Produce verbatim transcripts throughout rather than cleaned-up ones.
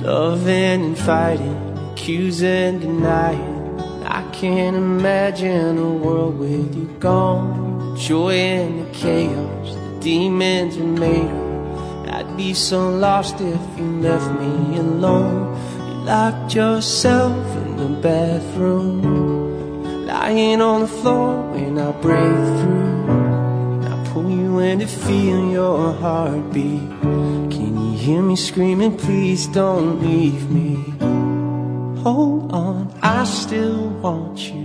Loving and fighting, accusing, denying. I can't imagine a world with you gone. Joy in the chaos, the demons are made of. I'd be so lost if you left me alone. You locked yourself in the bathroom, lying on the floor when I break through. I pull you in to feel your heartbeat. Can you hear me screaming, please don't leave me? Hold on, I still want you.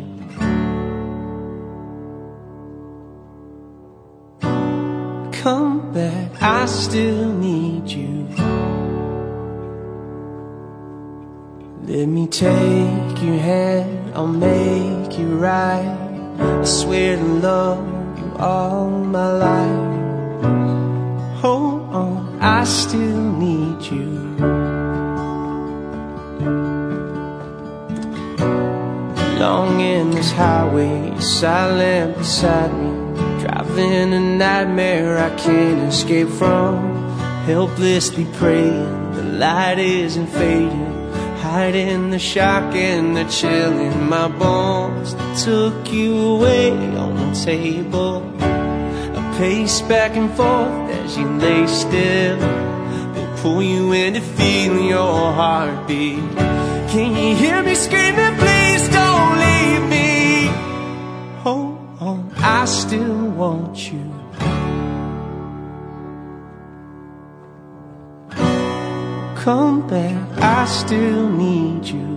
Come back, I still need you. Let me take your hand, I'll make you right. I swear to love you all my life. Hold on, I still need you. Long in this highway, silent beside me, driving a nightmare I can't escape from. Helplessly praying, the light isn't fading, hiding the shock and the chill in my bones. They took you away on the table. I pace back and forth as you lay still. They pull you in to feel your heartbeat. Can you hear me screaming, please don't leave me? Hold on, I still want you. Come back, I still need you.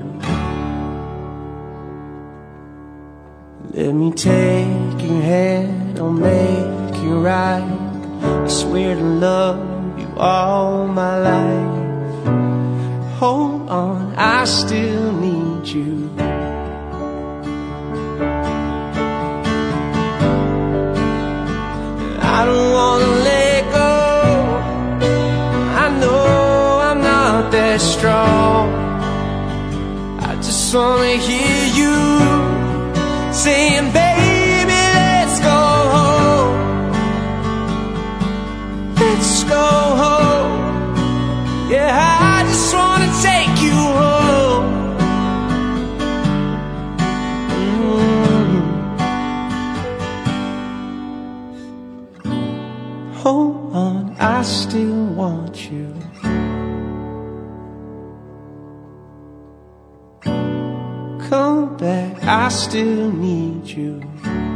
Let me take your hand, I'll make you right. I swear to love you all my life. Hold on, I still need you. I don't wanna let go. I know I'm not that strong. I just wanna hear you saying, baby, let's go home. Let's go home. Yeah, I just wanna take you home. Mm-hmm. Hold on, I still want you. Come back, I still need you.